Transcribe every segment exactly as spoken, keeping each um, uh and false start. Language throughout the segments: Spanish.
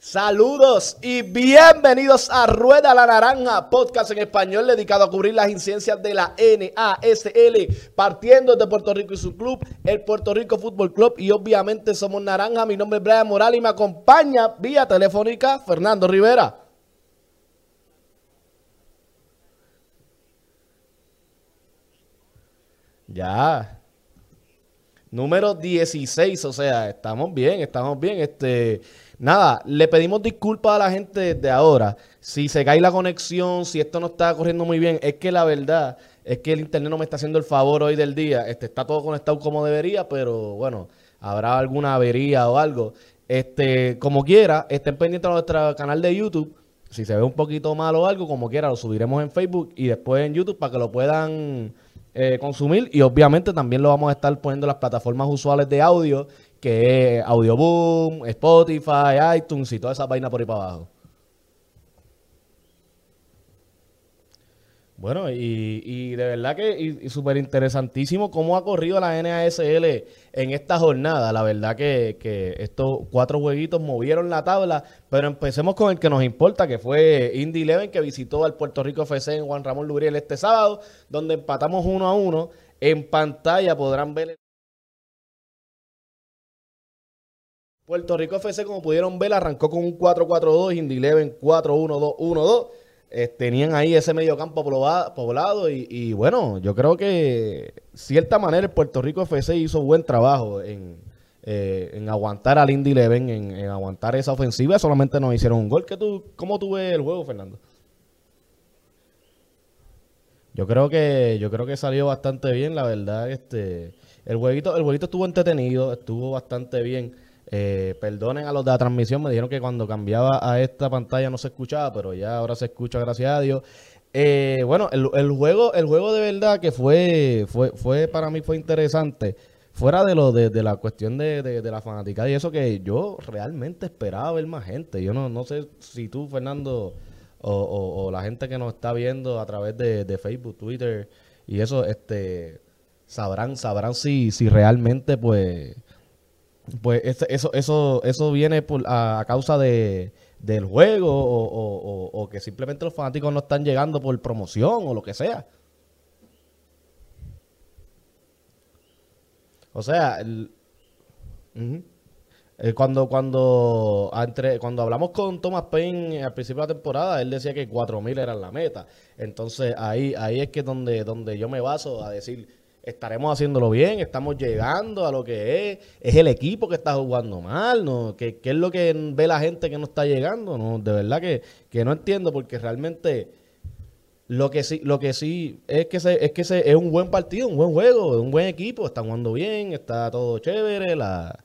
Saludos y bienvenidos a Rueda la Naranja, podcast en español dedicado a cubrir las incidencias de la N A S L, partiendo de Puerto Rico y su club, el Puerto Rico Fútbol Club, y obviamente somos Naranja. Mi nombre es Brian Morales y me acompaña vía telefónica Fernando Rivera. Ya. Número dieciséis, o sea, estamos bien, estamos bien. Este, nada, le pedimos disculpas a la gente desde ahora. Si se cae la conexión, si esto no está corriendo muy bien, es que la verdad es que el internet no me está haciendo el favor hoy del día. Este, está todo conectado como debería, pero bueno, habrá alguna avería o algo. Este, como quiera, estén pendientes de nuestro canal de YouTube. Si se ve un poquito mal o algo, como quiera, lo subiremos en Facebook y después en YouTube para que lo puedan eh, consumir, y obviamente también lo vamos a estar poniendo en las plataformas usuales de audio, que es Audioboom, Spotify, iTunes y toda esa vaina por ahí para abajo. Bueno, y, y de verdad que y, y súper interesantísimo cómo ha corrido la N A S L en esta jornada. La verdad que, que estos cuatro jueguitos movieron la tabla, pero empecemos con el que nos importa, que fue Indy Eleven, que visitó al Puerto Rico F C en Juan Ramón Luriel este sábado, donde empatamos uno a uno. En pantalla podrán ver el Puerto Rico F C, como pudieron ver, arrancó con un cuatro cuatro dos, Indy Eleven cuatro uno dos uno dos. Eh, tenían ahí ese mediocampo poblado, poblado y, y bueno, yo creo que de cierta manera el Puerto Rico F C hizo buen trabajo en, eh, en aguantar al Indy Eleven, en, en aguantar esa ofensiva. Solamente nos hicieron un gol. ¿Qué tú, ¿Cómo tú ves el juego, Fernando? Yo creo que yo creo que salió bastante bien, la verdad. Este, el jueguito, el jueguito estuvo entretenido, estuvo bastante bien. Eh, perdonen a los de la transmisión, me dijeron que cuando cambiaba a esta pantalla no se escuchaba, pero ya ahora se escucha, gracias a Dios. Eh, bueno, el, el juego, el juego de verdad que fue, fue, fue para mí fue interesante. Fuera de lo de, de la cuestión de, de, de la fanaticada y eso, que yo realmente esperaba ver más gente. Yo no, no sé si tú, Fernando, o, o- o la gente que nos está viendo a través de, de Facebook, Twitter y eso, este, sabrán, sabrán si, si realmente pues, pues ese- eso, eso, eso viene por, a, a causa de, del juego, o, o- o- o que simplemente los fanáticos no están llegando por promoción o lo que sea. O sea, el- ujú. Eh, cuando, cuando, entre, cuando hablamos con Thomas Paine al principio de la temporada, él decía que cuatro mil eran la meta. Entonces ahí, ahí es que es donde, donde yo me baso a decir, estaremos haciéndolo bien, estamos llegando a lo que es, es el equipo que está jugando mal, ¿no? ¿Qué, qué es lo que ve la gente que no está llegando? No, de verdad que, que no entiendo, porque realmente lo que sí, lo que sí es que se, es que se, es un buen partido, un buen juego, un buen equipo, están jugando bien, está todo chévere, la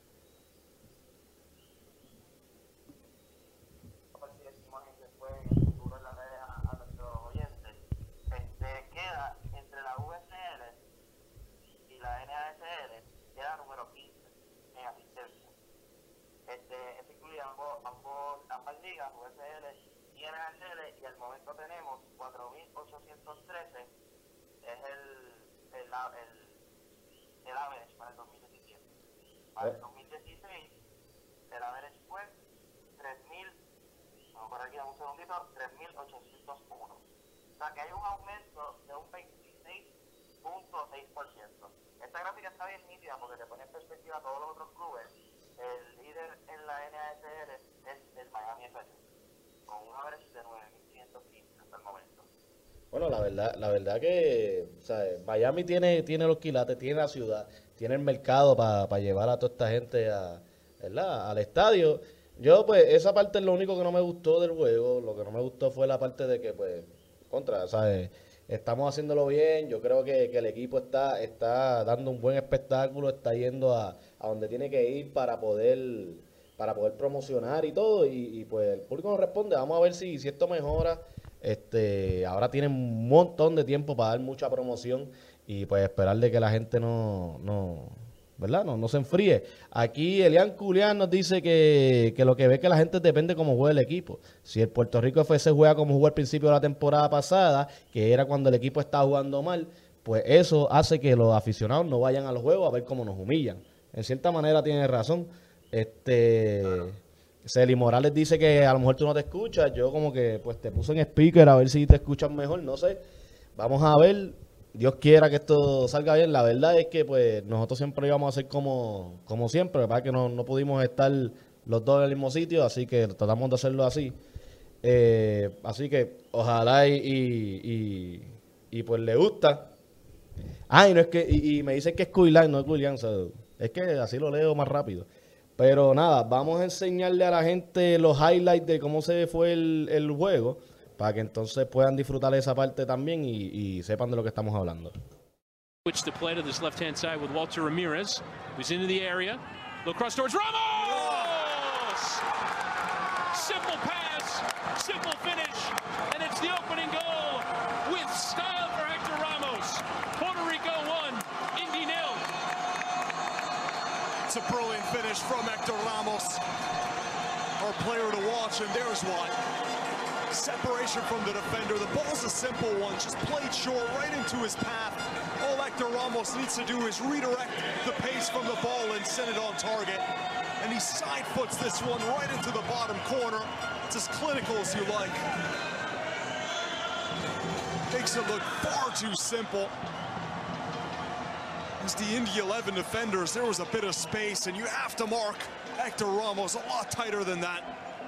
Bueno, la verdad, la verdad que, o sea, Miami tiene, tiene los quilates, tiene la ciudad, tiene el mercado para llevar a toda esta gente a, ¿verdad? Al estadio. Yo, pues, esa parte es lo único que no me gustó del juego. Lo que no me gustó fue la parte de que, pues, contra, ¿sabes? Estamos haciéndolo bien. Yo creo que, que el equipo está, está dando un buen espectáculo, está yendo a, a donde tiene que ir para poder, para poder promocionar y todo. Y, y, pues el público nos responde. Vamos a ver si, si esto mejora. Este, ahora tienen un montón de tiempo para dar mucha promoción y pues esperar de que la gente no, no, ¿verdad? No, no se enfríe. Aquí Elian Culián nos dice que, que lo que ve que la gente depende cómo juega el equipo. Si el Puerto Rico F C juega como jugó al principio de la temporada pasada, que era cuando el equipo estaba jugando mal, pues eso hace que los aficionados no vayan a los juegos a ver cómo nos humillan. En cierta manera tiene razón. Este, Celi Morales dice que a lo mejor tú no te escuchas. Yo como que pues te puse en speaker a ver si te escuchas mejor, no sé. Vamos a ver. Dios quiera que esto salga bien. La verdad es que pues nosotros siempre íbamos a hacer como, como siempre. Para que no, no pudimos estar los dos en el mismo sitio, así que tratamos de hacerlo así. Eh, así que ojalá y, y, y, y, pues le gusta. Ah, y, no es que, y, y me dicen que es Cuilán, no es Cuilán. O sea, es que así lo leo más rápido. Pero nada, vamos a enseñarle a la gente los highlights de cómo se fue el, el juego, para que entonces puedan disfrutar esa parte también y, y sepan de lo que estamos hablando. Switch to play to this left-hand side with Walter Ramirez, who's into the area. Low cross towards Ramos! Simple pass, simple finish, and it's the opening goal with style for Hector Ramos. Puerto Rico one, Indy nil. It's a brilliant finish from Hector Ramos, our player to watch, and there's one. Separation from the defender. The ball's a simple one, just played short right into his path. All Hector Ramos needs to do is redirect the pace from the ball and send it on target. And he side foots this one right into the bottom corner. It's as clinical as you like. Makes it look far too simple. As the Indy eleven defenders, there was a bit of space, and you have to mark Hector Ramos a lot tighter than that.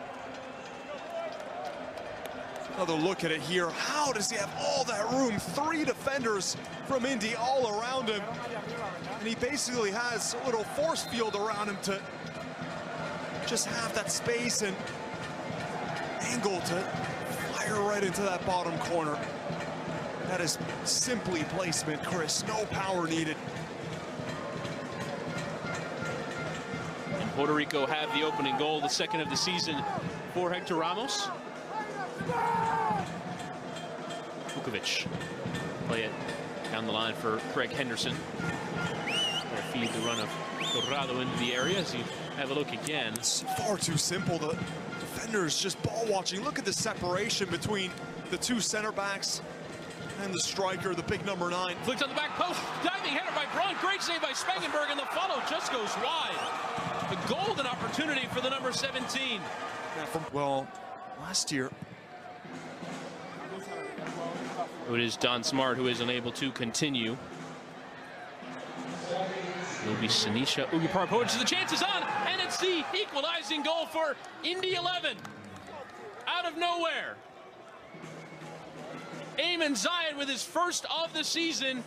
Another look at it here. How does he have all that room? Three defenders from Indy all around him. And he basically has a little force field around him to just have that space and angle to fire right into that bottom corner. That is simply placement, Chris. No power needed. And Puerto Rico have the opening goal, the second of the season for Hector Ramos. Vukovic play it down the line for Craig Henderson. Gonna feed the run of Dorado into the area as you have a look again. It's far too simple. The defenders just ball watching. Look at the separation between the two center backs and the striker, the big number nine. Flicked on the back post, diving header by Braun. Great save by Spangenberg, and the follow just goes wide. A golden opportunity for the number seventeen. Yeah, from, well, last year. It is Don Smart who is unable to continue. It'll be Sanisha Ugipar to the chances on, and it's the equalizing goal for Indy eleven. Out of nowhere. Eamon Zayed with his first of the season.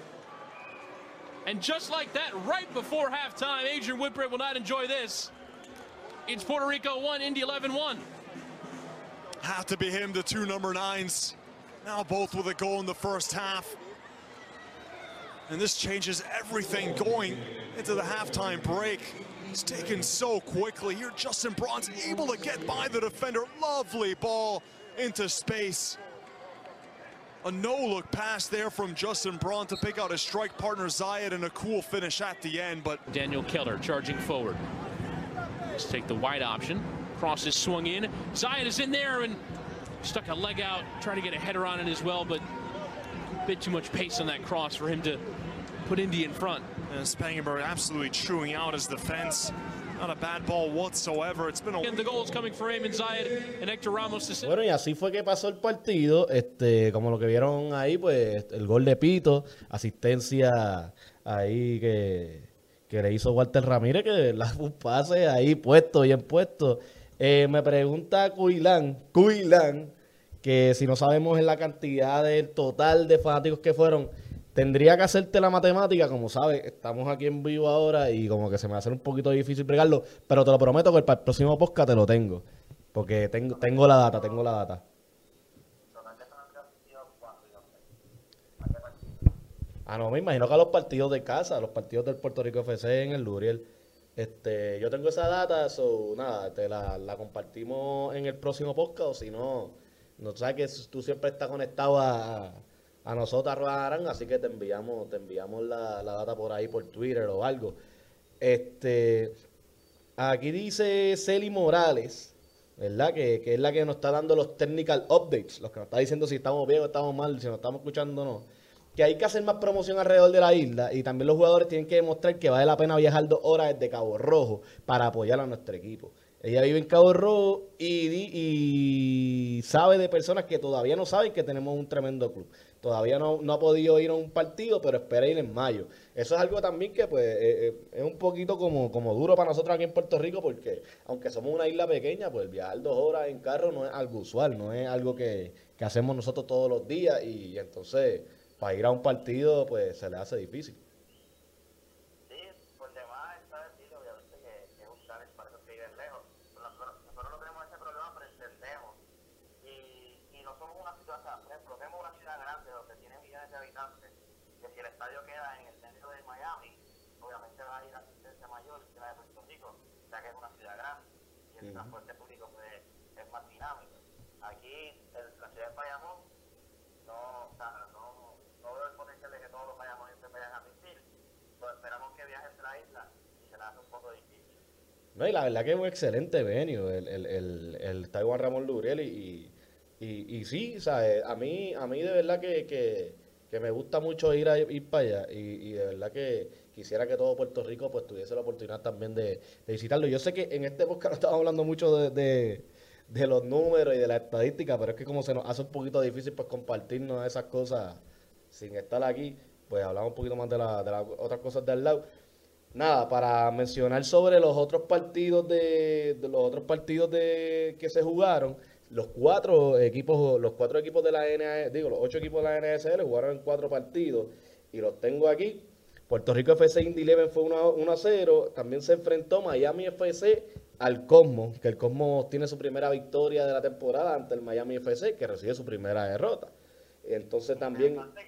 And just like that, right before halftime, Adrian Whitbread will not enjoy this. It's Puerto Rico one, Indy eleven one. Have to be him, the two number nines. Now both with a goal in the first half. And this changes everything going into the halftime break. It's taken so quickly. Here, Justin Braun's able to get by the defender. Lovely ball into space. A no-look pass there from Justin Braun to pick out his strike partner Zayed, and a cool finish at the end. But Daniel Keller charging forward. Let's take the wide option. Cross is swung in. Zayed is in there and stuck a leg out, trying to get a header on it as well, but a bit too much pace on that cross for him to put Indy in front. And Spangenberg absolutely chewing out his defense. Not a bad ball whatsoever. It's been a... And the goal is coming for Eamon Zayed and Hector Ramos. Bueno, y así fue que pasó el partido. Este, como lo que vieron ahí, pues el gol de Pito, asistencia ahí que, que le hizo Walter Ramírez, que la un pase ahí puesto, bien puesto. Eh, me pregunta Cuilán, Cuilán, que si no sabemos en la cantidad del total de fanáticos que fueron, tendría que hacerte la matemática, como sabes, estamos aquí en vivo ahora y como que se me va a hacer un poquito difícil bregarlo, pero te lo prometo que para el próximo podcast te lo tengo, porque tengo, tengo la data, tengo la data. Ah, no, me imagino que a los partidos de casa, a los partidos del Puerto Rico F C en el Luriel. Este, yo tengo esa data, so, nada, te la, la compartimos en el próximo podcast, o si no, no sabes que tú siempre estás conectado a, a nosotros, a Rueda Naranja, así que te enviamos, te enviamos la, la data por ahí, por Twitter o algo. Este, aquí dice Celi Morales, ¿verdad? Que, que es la que nos está dando los technical updates, los que nos está diciendo si estamos bien o estamos mal, si nos estamos escuchando o no. Que hay que hacer más promoción alrededor de la isla y también los jugadores tienen que demostrar que vale la pena viajar dos horas desde Cabo Rojo para apoyar a nuestro equipo. Ella vive en Cabo Rojo y, di- y sabe de personas que todavía no saben que tenemos un tremendo club. Todavía no, no ha podido ir a un partido, pero espera ir en mayo. Eso es algo también que pues eh, eh, es un poquito como, como duro para nosotros aquí en Puerto Rico, porque aunque somos una isla pequeña, pues viajar dos horas en carro no es algo usual, no es algo que, que hacemos nosotros todos los días, y entonces para ir a un partido pues se le hace difícil. Sí, por demás está decir, obviamente, que, que es un challenge para esos que viven lejos. Pero nosotros, nosotros no tenemos ese problema, pero entendemos. Y, y no somos una situación, por ejemplo, tenemos una ciudad grande donde tiene millones de habitantes, que si el estadio queda en el centro de Miami, obviamente va a ir asistencia mayor que la de Puerto Rico, ya que es una ciudad grande y el transporte público pues, es más dinámico. Aquí, en la ciudad de Bayamón, no, o sea, no, no veo el potencial de que todos los bayamoneses vayan a asistir. Pues esperamos que viajen de la isla y se la hace un poco difícil. No, y la verdad que es un excelente venue el, el, el, el Taiwan Ramón Luriel, y, y, y sí, ¿sabes? A mí, a mí de verdad que, que, que me gusta mucho ir a ir para allá, y, y de verdad que quisiera que todo Puerto Rico pues tuviese la oportunidad también de, de visitarlo. Yo sé que en este podcast no estamos hablando mucho de, de, de los números y de la estadística, pero es que como se nos hace un poquito difícil pues compartirnos esas cosas sin estar aquí, pues hablamos un poquito más de, la, de las otras cosas de al lado. Nada, para mencionar sobre los otros partidos de, de los otros partidos de que se jugaron, los cuatro equipos, los cuatro equipos de la N A S, digo, los ocho equipos de la N S L jugaron en cuatro partidos y los tengo aquí. Puerto Rico F C Indy Eleven fue uno a cero. También se enfrentó Miami F C al Cosmos, que el Cosmos tiene su primera victoria de la temporada ante el Miami F C, que recibe su primera derrota. Entonces también... Interesante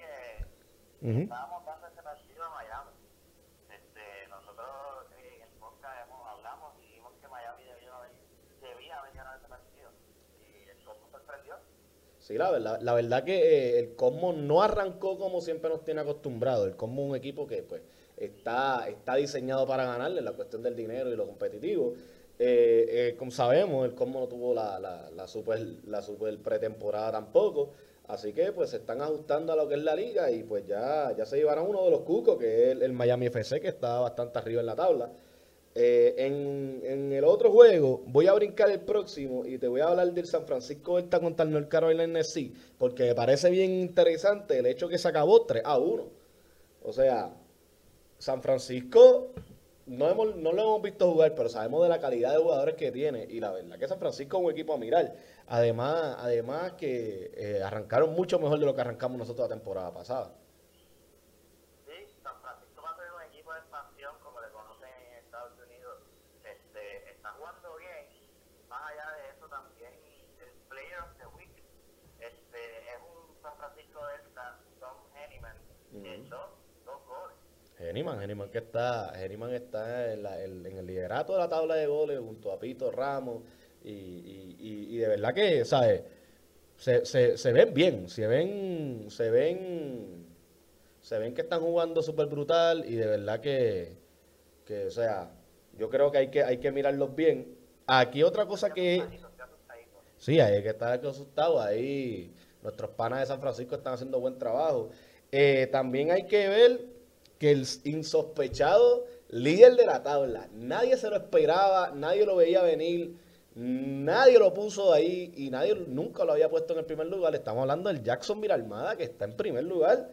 que Ujú. estábamos dando ese partido a Miami. Este, nosotros eh, en el podcast hemos, hablamos y dijimos que Miami debía haber, debía haber ganado ese partido. Y el Cosmos sorprendió. Sí, la verdad, la verdad que eh, el Cosmos no arrancó como siempre nos tiene acostumbrado. El Cosmos es un equipo que pues está, está diseñado para ganarle en la cuestión del dinero y lo competitivo. Eh, eh, como sabemos, el Cosmos no tuvo la, la, la super, la super pretemporada tampoco. Así que pues se están ajustando a lo que es la liga, y pues ya, ya se llevaron uno de los cucos, que es el, el Miami F C, que está bastante arriba en la tabla. Eh, en, en el otro juego, voy a brincar el próximo y te voy a hablar del San Francisco Delta contra el North Carolina N S C, porque me parece bien interesante el hecho que se acabó tres a uno. O sea, San Francisco no, hemos, no lo hemos visto jugar, pero sabemos de la calidad de jugadores que tiene, y la verdad que San Francisco es un equipo a mirar. Además, además que eh, arrancaron mucho mejor de lo que arrancamos nosotros la temporada pasada. Sí, San Francisco va a ser un equipo de expansión, como le conocen en Estados Unidos. Este, está jugando bien. Más allá de eso, también el Player of the Week este, es un San Francisco Delta, Tom Henneman, que echó dos goles. Geniman, Geniman que está, Geniman está en, la- en- en el liderato de la tabla de goles junto a Pito Ramos, y, y- y- y de verdad que, ¿sabes? Se, se, se ven bien, se ven, se ven, se ven que están jugando súper brutal, y de verdad que, que, o sea, yo creo que hay que, hay que mirarlos bien. Aquí otra cosa que, Asustadito, estoy asustadito. sí, hay que estar asustado. Ahí nuestros panas de San Francisco están haciendo buen trabajo. Eh, también hay que ver que el insospechado líder de la tabla, nadie se lo esperaba, nadie lo veía venir, nadie lo puso ahí, y nadie nunca lo había puesto en el primer lugar. Estamos hablando del Jacksonville Armada, que está en primer lugar,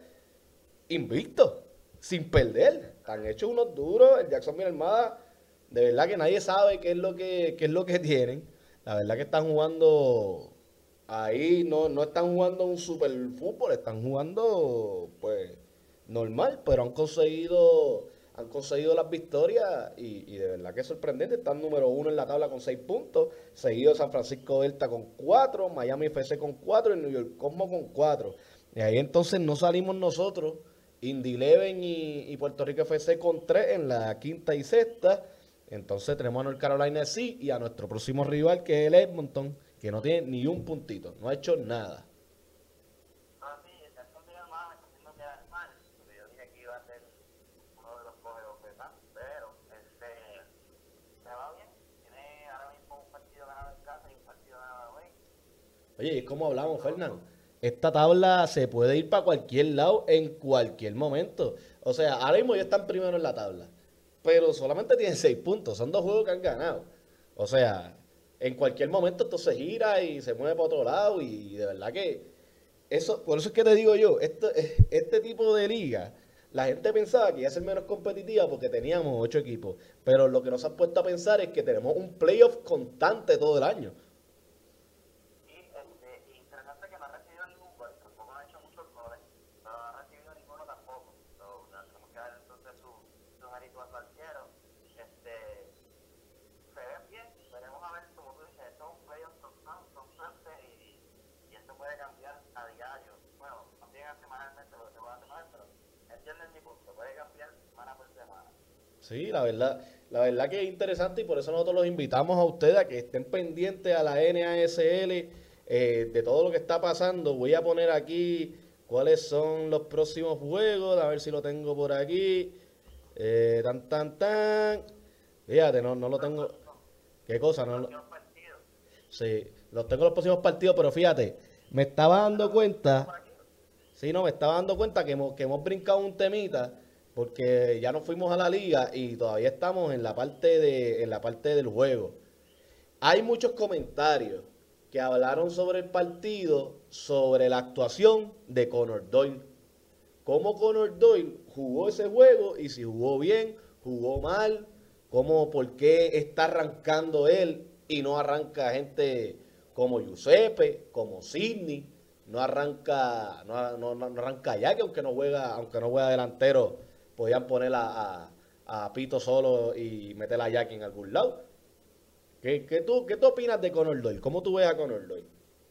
invicto, sin perder. Han hecho unos duros. El Jacksonville Armada, de verdad que nadie sabe qué es lo que, qué es lo que tienen. La verdad que están jugando ahí, no, no están jugando un super fútbol, están jugando pues normal, pero han conseguido, han conseguido las victorias, y, y de verdad que es sorprendente. Están número uno en la tabla con seis puntos, seguido San Francisco Delta con cuatro, Miami F C con cuatro y New York Cosmos con cuatro. Y ahí entonces no salimos nosotros, Indy Eleven y, y Puerto Rico F C con tres en la quinta y sexta. Entonces tenemos a North Carolina S C y a nuestro próximo rival, que es el Edmonton, que no tiene ni un puntito, no ha hecho nada. Ah, sí, el Jacksonville Armada me está haciendo quedar mal, porque yo dije que iba a ser uno de los cogeros bofetadas, pero este, me va bien. Tiene ahora mismo un partido ganado en casa y un partido ganado away. Oye, es como hablamos, Fernando. Esta tabla se puede ir para cualquier lado en cualquier momento. O sea, ahora mismo ya están primero en la tabla, pero solamente tienen seis puntos. Son dos juegos que han ganado. O sea, en cualquier momento esto se gira y se mueve para otro lado y de verdad que eso, por eso es que te digo yo, esto, este tipo de liga, la gente pensaba que iba a ser menos competitiva porque teníamos ocho equipos, pero lo que nos han puesto a pensar es que tenemos un playoff constante todo el año. Y este, interesante que no ha recibido ningún gol, tampoco ha hecho muchos goles, no ha recibido ninguno tampoco. So, ya tenemos que dar entonces su, su mérito al arquero. Este, se ven bien, veremos a ver, como tú dices, esto es un playoff constan- constante y, y esto puede cambiar a diario. Bueno, también semanalmente lo que se va a tomar, pero entienden mi punto, puede cambiar semana por semana. Sí, la verdad, la verdad que es interesante y por eso nosotros los invitamos a ustedes a que estén pendientes a la N A S L eh, de todo lo que está pasando. Voy a poner aquí cuáles son los próximos juegos, a ver si lo tengo por aquí. Eh, tan, tan, tan. Fíjate, no, no lo tengo. ¿Qué cosa? No lo... Los partidos, Sí, los tengo los próximos partidos, pero fíjate, me estaba dando cuenta, sí, no, me estaba dando cuenta que hemos, que hemos brincado un temita, porque ya nos fuimos a la liga y todavía estamos en la parte de, en la parte del juego. Hay muchos comentarios que hablaron sobre el partido, sobre la actuación de Conor Doyle. Cómo Conor Doyle jugó ese juego y si jugó bien, jugó mal, cómo, por qué está arrancando él y no arranca gente como Giuseppe, como Sidney, no arranca, no, no, no arranca Jackie, aunque no juega, aunque no juega delantero, podían poner a, a, a Pito solo y meter a Jackie en algún lado. ¿Qué, qué, tú, ¿Qué tú opinas de Conor Doyle? ¿Cómo tú ves a Conor Doyle?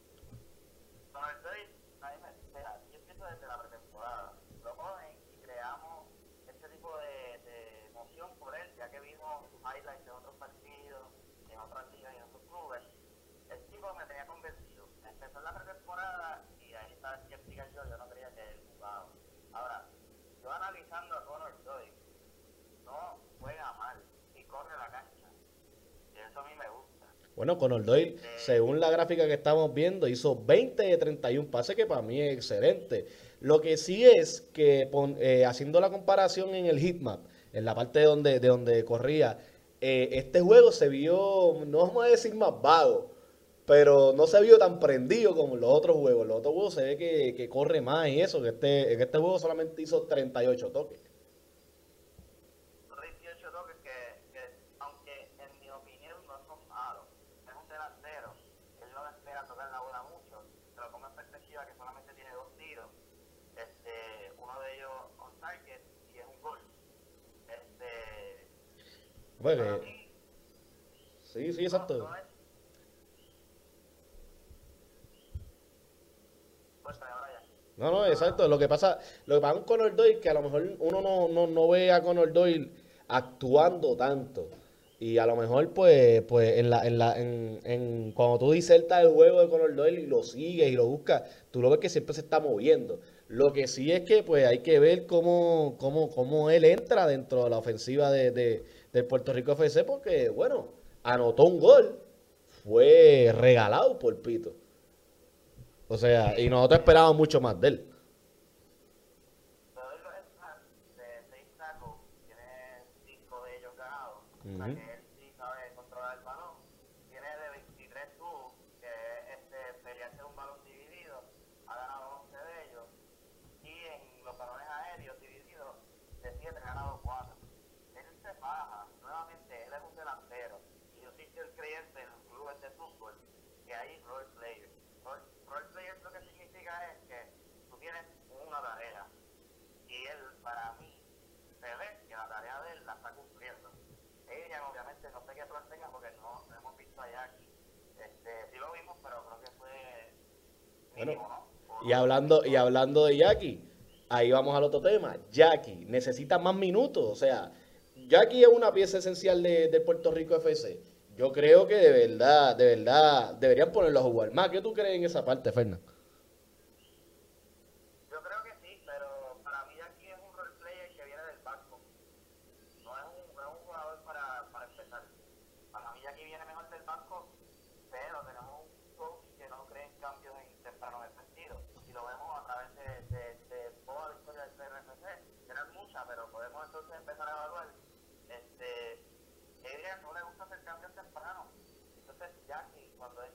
con el Doyle, a mí me, mira, yo empiezo desde la pretemporada, lo ponen y creamos este tipo de, de emoción por él, ya que vimos sus highlights en otros partidos, en otras ligas y en otros clubes. El tipo me tenía convencido. Empezó en la pretemporada y ahí está escéptica yo, yo no creía que él jugaba. Ahora, yo analizando a Conor Doyle, no juega mal y corre la cancha. Y eso a mí me gusta. Bueno, Conor Doyle, según la gráfica que estamos viendo, hizo veinte de treinta y uno pases, que para mí es excelente. Lo que sí es que pon- eh, haciendo la comparación en el heatmap, en la parte de donde, de donde corría, eh, este juego se vio, no vamos a decir más vago, pero no se vio tan prendido como en los otros juegos. En los otros juegos se ve que, que corre más y eso, que este, en este juego solamente hizo treinta y ocho toques. Son dieciocho toques que, que, aunque en mi opinión no son malos, es un delantero, él no espera tocar la bola mucho, se lo pongo en perspectiva que solamente tiene dos tiros, este, uno de ellos on target y es un gol. Este, Bueno, para que- mí, sí, sí, no, exacto. no es. Pues ahora ya. No, no, exacto. Lo que pasa, lo que pasa con Conor Doyle es que a lo mejor uno no, no, no ve a Conor Doyle actuando tanto. Y a lo mejor, pues, pues en la, en la, en, en, cuando tú disertas el juego de Conor Doyle y lo sigues y lo buscas, tú lo ves que siempre se está moviendo. Lo que sí es que pues hay que ver cómo, cómo, cómo él entra dentro de la ofensiva de, de, del Puerto Rico F C, porque, bueno, anotó un gol, fue regalado por Pito. O sea, y nosotros esperábamos mucho más de él. Todos los snaps de seis tacos, tiene cinco de ellos ganados. O sea Ujú. que él sí sabe controlar el balón. Tiene de veintitrés tubos, que es este, pelearse un balón dividido. Ha ganado once de ellos. Y en los balones aéreos divididos, de siete ha ganado cuatro. Él se baja. Nuevamente, él es un delantero. Y yo soy el creyente en los clubes de fútbol que hay role players. Role, role players lo que significa es que tú tienes una tarea. Y él, para mí, se ve que la tarea de él la está cumpliendo. Ella, obviamente, no sé qué plan tenga porque no, no hemos visto a Jackie. Este, sí lo vimos, pero creo que fue mínimo, Bueno, ¿no? O y no, hablando, y hablando de Jackie, ahí vamos al otro tema. Jackie necesita más minutos. O sea, Jackie es una pieza esencial de, de Puerto Rico F C. Yo creo que de verdad, de verdad, deberían ponerlo a jugar más. ¿Qué tú crees en esa parte, Fernando? Yo creo que sí, pero para mí Jackie es un role player que viene del banco. No es un, no es un jugador para, para empezar. Para mí Jackie viene mejor del banco, pero tenemos un coach que no cree en cambios en temprano del partido. Y lo vemos a través de, de, de toda la historia del C R F C. Que no es mucha, pero podemos entonces empezar a evaluar. Este, Adrian no le gusta hacer cambios temprano.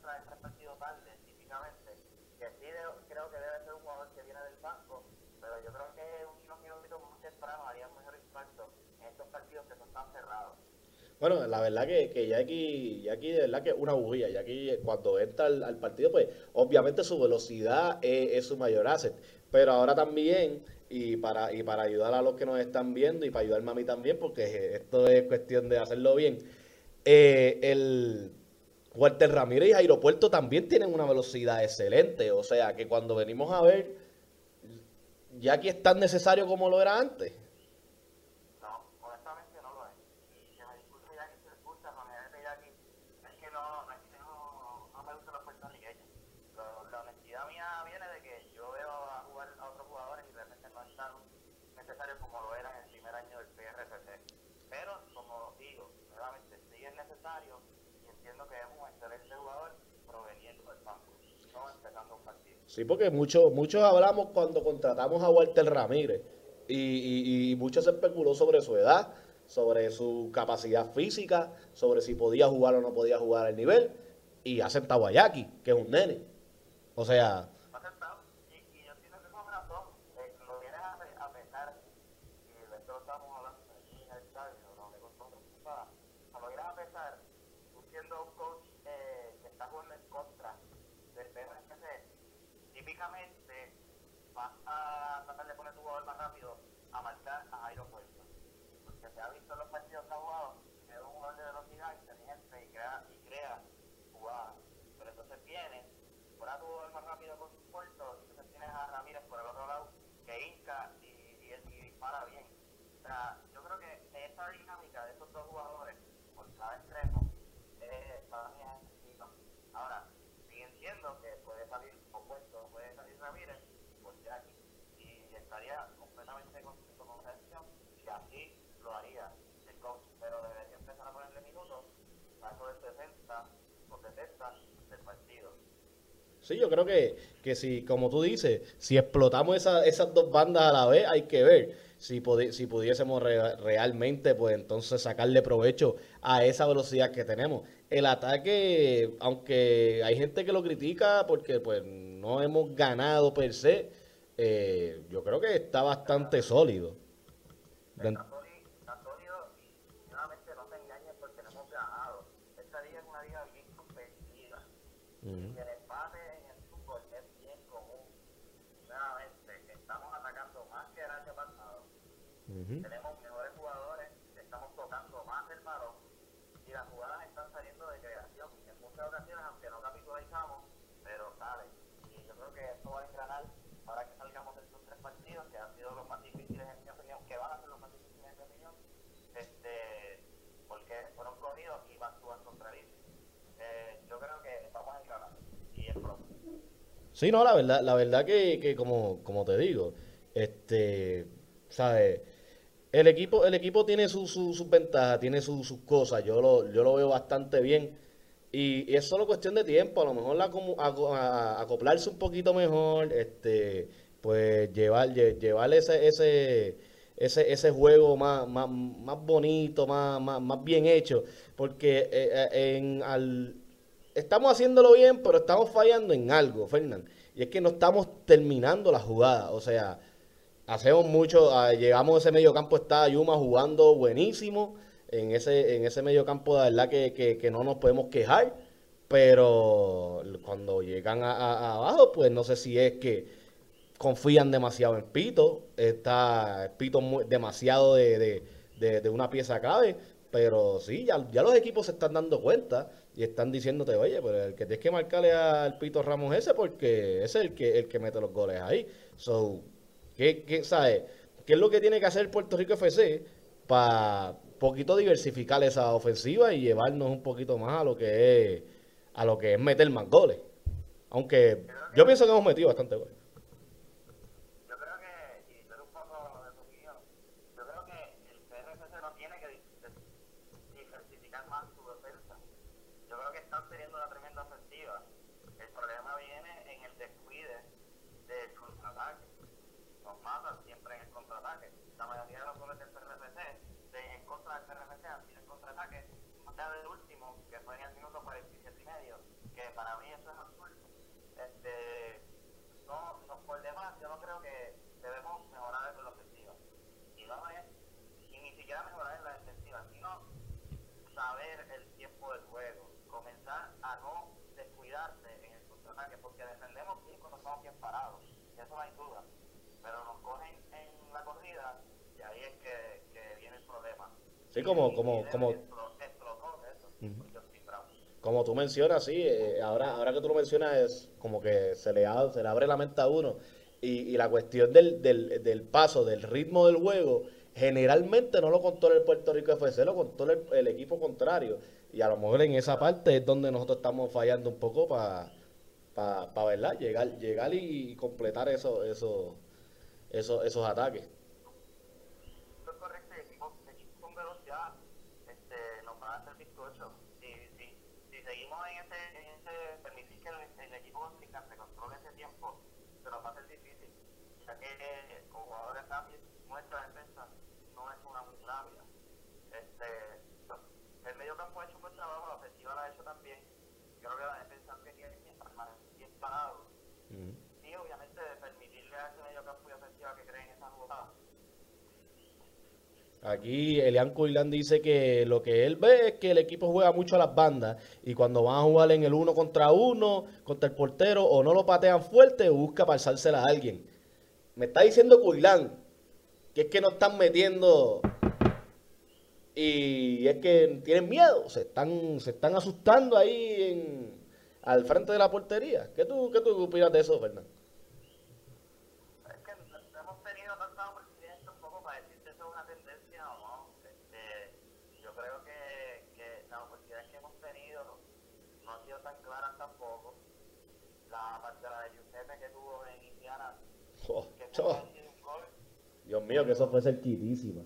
entra en tres partidos tarde, típicamente, que sí de, creo que debe ser un jugador que viene del banco, pero yo creo que unos minutitos más temprano haría un mejor impacto en estos partidos que no están cerrados. Bueno, la verdad que, que Jackie, Jackie de verdad que es una bujía. Jackie cuando entra al, al partido, pues obviamente su velocidad es, es su mayor asset. Pero ahora también, y para, y para ayudar a los que nos están viendo y para ayudarme a mí también, porque esto es cuestión de hacerlo bien, eh, el Walter Ramírez y Jairo Puerto también tienen una velocidad excelente. O sea que cuando venimos a ver, Jackie es tan necesario como lo era antes. No, honestamente no lo es. Y que me disculpe ya que se escucha, la manera de Jackie, es que no, es que no, no me gustan los puertorriqueños. Lo- La honestidad mía viene de que yo veo a jugar a otros jugadores y realmente no es tan necesario como lo era en el primer año del P R F C. Pero, como digo, nuevamente, sí es necesario y entiendo que es un excelente jugador proveniendo del banco, no empezando un partido. Sí, porque muchos muchos hablamos cuando contratamos a Walter Ramírez y, y, y mucho se especuló sobre su edad, sobre su capacidad física, sobre si podía jugar o no podía jugar al nivel y ha sentado a Jackie, que es un nene. O sea, No aceptado. Y, y yo entiendo que con razón, eh, lo vienes a, pe- a pesar, y de esto lo estamos hablando aquí en el estadio, no me costó otra cosa, lo vienes a pesar, tú siendo un coach eh, que está jugando en contra del P R F C, típicamente vas a tratar de poner tu jugador más rápido a marcar a Jairo Puerto. Porque se ha visto en los partidos que ha jugado, que es un jugador de velocidad, inteligente y crea, y crea jugadas. Pero entonces viene, fuera tu jugador más rápido con Puerto, entonces tienes a Ramírez por el otro lado, que hinca y, y, y dispara bien. O sea, yo creo que esa dinámica de estos dos jugadores por cada extremo eh, para mí es excesiva. Ahora, sí entiendo que puede salir opuesto, puede salir Ramírez por Jackie, y estaría completamente contento con esa decisión, y así lo haría el coach, pero debería empezar a ponerle minutos a eso de sesenta o setenta del partido. sí, yo creo que, que si, como tú dices, si explotamos esa- esas dos bandas a la vez, hay que ver si, pudi- si pudiésemos re- realmente, pues entonces sacarle provecho a esa velocidad que tenemos. El ataque, aunque hay gente que lo critica porque pues no hemos ganado per se, eh, yo creo que está bastante sólido. Den- Está sólido, está sólido y nuevamente no se engañen porque no hemos ganado. Esta liga es una liga bien competitiva. Y el empate en el fútbol es bien común. Nuevamente, estamos atacando más que el año pasado. Ujú. Tenemos mejores jugadores, estamos tocando más el balón y las jugadas están saliendo de creación. En muchas ocasiones, aunque no capitalizamos, pero salen. Y yo creo que esto va a engranar para que salgamos de estos tres partidos que han sido los más difíciles en mi opinión, que van a ser los más difíciles en mi opinión, este, porque fueron corridos y van a contra el eh, yo creo que vamos a engranar y es pronto. Sí, no, la verdad, la verdad que, que como, como te digo, este, ¿sabes? El equipo, el equipo tiene su- su- sus ventajas, tiene su- sus cosas, yo lo, yo lo veo bastante bien. Y, y es solo cuestión de tiempo, a lo mejor la, como- aco- a- acoplarse un poquito mejor, este, pues llevar, lle- llevar ese, ese, ese, ese juego más, más, más bonito, más, más, más bien hecho. Porque eh, eh, en, al, estamos haciéndolo bien, pero estamos fallando en algo, Fernán. Y es que no estamos terminando la jugada. O sea, hacemos mucho, ah, llegamos a ese medio campo, está Yuma jugando buenísimo. En ese, en ese medio campo, de verdad que, que, que no nos podemos quejar. Pero cuando llegan a, a- a abajo, pues no sé si es que confían demasiado en Pito. Está Pito muy- demasiado de, de, de- de una pieza clave. Pero sí, ya, ya los equipos se están dando cuenta y están diciéndote, oye, pero el que tienes que marcarle al Pito Ramos ese porque ese es el que, el que mete los goles ahí. So, ¿qué, qué, sabe? ¿Qué es lo que tiene que hacer Puerto Rico F C para poquito diversificar esa ofensiva y llevarnos un poquito más a lo que es a lo que es meter más goles? Aunque yo pienso que hemos metido bastante goles. Yo creo que, y ver un poco de tu opinión, yo creo que el P R F C no tiene que di- di- diversificar más su defensa. Yo creo que están teniendo una tremenda ofensiva. El problema viene en el descuide del contraataque. Nos matan siempre en el contraataque. La mayoría de los goles del P R F C, de, en contra del P R F C, han sido en contraataque. Más allá del último, que fue en el minuto cuarenta y siete y medio, que para mí eso es absurdo. Este, no, no, por demás, yo no creo que debemos mejorar en la ofensiva. Y no es, y ni siquiera mejorar en la defensiva, sino saber el tiempo del juego, comenzar a no descuidarse en el contraataque, porque defendemos bien cuando estamos bien parados, eso no hay duda, pero nos cogen en la corrida y ahí es que, que viene el problema. Sí, como, como, como, explotó eso, uh-huh. Como tú mencionas, sí, eh, ahora, ahora que tú lo mencionas es como que se le, ha, se le abre la mente a uno y, y la cuestión del, del, del paso, del ritmo del juego, generalmente no lo controla el Puerto Rico F C, lo controla el, el equipo contrario. Y a lo mejor en esa parte es donde nosotros estamos fallando un poco para, pa, pa, ¿verdad? Llegar, llegar y completar eso, eso, eso, esos ataques. Eso es correcto, equipos, equipos con velocidad este, nos van a hacer bizcocho. Si, si, si seguimos en ese, en ese permitir que el, el equipo contrincante controle ese tiempo, se nos va a hacer difícil, ya que eh, con jugadores rápidos, nuestra defensa no es una muy rápida. Este, el medio campo ha hecho un buen trabajo, la ofensiva la ha hecho también. Creo que la defensa tenía que permanecer bien parado. Uh-huh. Y obviamente permitirle a ese medio campo y ofensiva que creen esa jugada. Aquí Elian Coilán dice que lo que él ve es que el equipo juega mucho a las bandas y cuando van a jugar en el uno contra uno, contra el portero, o no lo patean fuerte o busca pasársela a alguien. Me está diciendo Coilán que es que no están metiendo y es que tienen miedo, se están, se están asustando ahí en, al frente de la portería. ¿Qué tú, qué tú opinas de eso, Fernando? Es que hemos tenido tanta oportunidades un poco para decir que eso es una tendencia o no. Este, yo creo que, que las oportunidades que hemos tenido no han sido tan claras tampoco. La partida de Giuseppe que tuvo en Indiana, oh, que fue oh. un gol. Dios mío, que eso fue cerquitísima.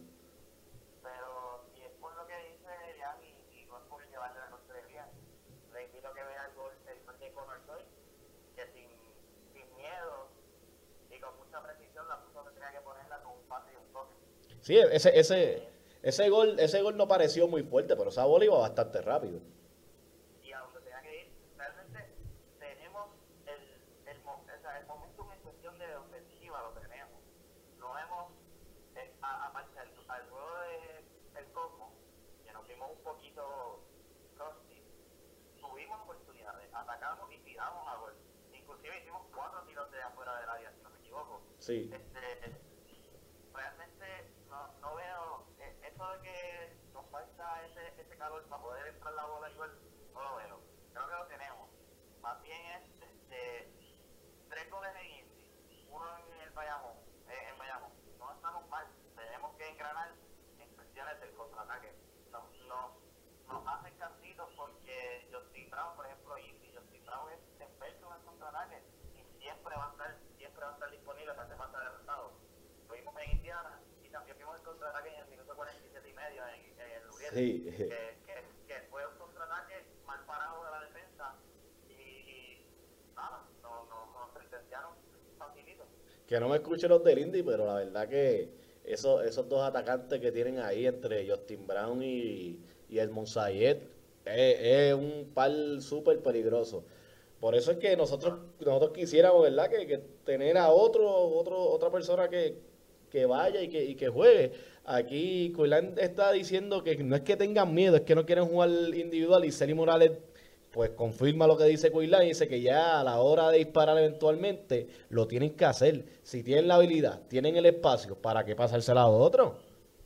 Pero si es por lo que dice Elian y, y no es por llevarle la noche de Elian, le invito a que vea el gol el gol de Conor Doyle, que sin, sin miedo y con mucha precisión la puso que tenía que ponerla con un pase y un toque. Sí, ese, ese, ese gol, ese gol no pareció muy fuerte, pero esa bola iba bastante rápido. Y a donde tenía que ir, realmente tenemos el, el, o sea, el momentum en cuestión de ofensiva lo tenemos. No hemos, eh, aparte al, al juego del Cosmos, que nos vimos un poquito rusty, tuvimos oportunidades, atacamos y tiramos a gol. Inclusive hicimos cuatro tiros de afuera del área, si no me equivoco. Sí. Este, realmente no, no veo eh, eso de que nos falta ese, ese calor para poder entrar la bola igual, no lo veo. Creo que lo tenemos. Más bien es este, tres goles en Indy, uno en el Bayamón, eh, en Bayamón. No estamos mal, tenemos que engranar en cuestiones del contraataque. Nos, nos, nos hacen cantitos porque Justin Brown, por ejemplo, Indy, Justin Brown es experto en el contraataque y siempre va a estar, siempre va a estar disponible para hacer más adelantado. Lo vimos en Indiana y también vimos el contraataque en el minuto cuarenta y siete y medio en, en el Uriel, sí. que, que, que fue un contraataque mal parado de la defensa y, y nada, nos no, no sentenciaron facilito. Que no me escuchen los del Indy, pero la verdad que esos, esos dos atacantes que tienen ahí entre Justin Brown y, y el Monsayet es, es un par súper peligroso. Por eso es que nosotros nosotros quisiéramos, ¿verdad? Que, que tener a otro, otro otra persona que, que vaya y que, y que juegue. Aquí Coilán está diciendo que no es que tengan miedo, es que no quieren jugar individual y Celi Morales pues confirma lo que dice Coilán y dice que ya a la hora de disparar eventualmente lo tienen que hacer. Si tienen la habilidad, tienen el espacio, ¿para qué pasársela a otro?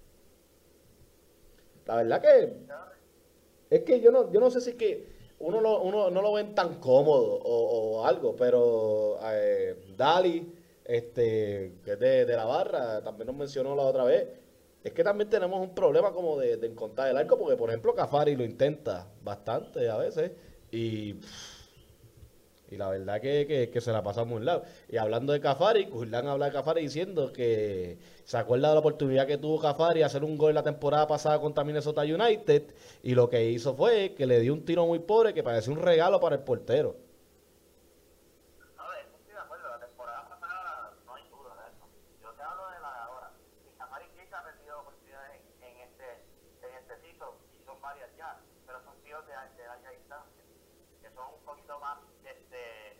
La verdad que es que yo no, yo no sé si es que uno, lo, uno no lo ven tan cómodo o, o algo, pero eh, Dali, este, que es de, de la barra, también nos mencionó la otra vez, es que también tenemos un problema como de, de encontrar el arco, porque por ejemplo Cafari lo intenta bastante a veces y, y la verdad que, que, que se la pasa muy lado. Y hablando de Cafari, Curlán habla de Cafari diciendo que se acuerda de la oportunidad que tuvo Cafari de hacer un gol la temporada pasada contra Minnesota United y lo que hizo fue que le dio un tiro muy pobre que parecía un regalo para el portero. A ver, estoy de acuerdo, la temporada pasada no hay duda de eso. Yo te hablo de la de ahora. Y Cafari Quizá ha perdido oportunidades en, en este en este sitio y son varias ya, pero son tiros de, de larga distancia. Que son un poquito más este,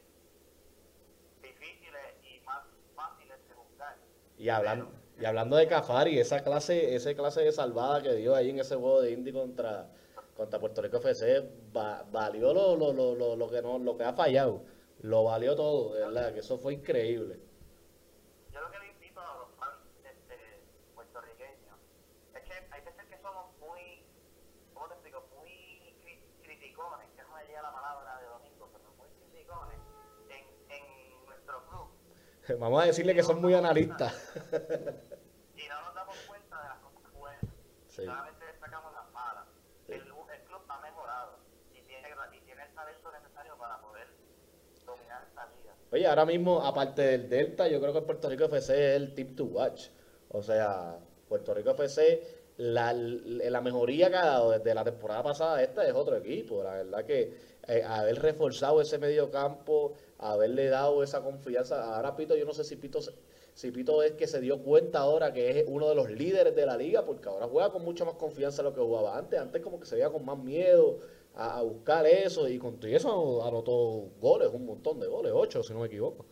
difíciles y más fáciles de buscar. Y hablando, y hablando de Cafari, esa clase, esa clase de salvada que dio ahí en ese juego de Indy contra, contra Puerto Rico F C, va- valió lo, lo, lo, lo, lo que no, lo que ha fallado. Lo valió todo, de verdad, que eso fue increíble. Yo lo que le invito a los fans este, puertorriqueños es que hay veces que somos muy, ¿cómo te explico? Muy cri- criticones, que no me llega la palabra de domingo, pero muy criticones en, en nuestro club. Vamos a decirle que son muy analistas. Y no nos damos cuenta de las cosas buenas. Sí. Solamente destacamos las malas. Sí. El, el club ha mejorado y tiene, y tiene el talento necesario para poder dominar esta liga. Oye, ahora mismo, aparte del Delta, yo creo que Puerto Rico F C es el team to watch. O sea, Puerto Rico F C, la, la mejoría que ha dado desde la temporada pasada a esta es otro equipo. La verdad que eh, haber reforzado ese medio campo, haberle dado esa confianza. Ahora Pito, yo no sé si Pito, se- si Pito es que se dio cuenta ahora que es uno de los líderes de la liga, porque ahora juega con mucha más confianza de lo que jugaba antes. Antes como que se veía con más miedo a, a buscar eso, y con todo eso anotó goles, un montón de goles, ocho si no me equivoco.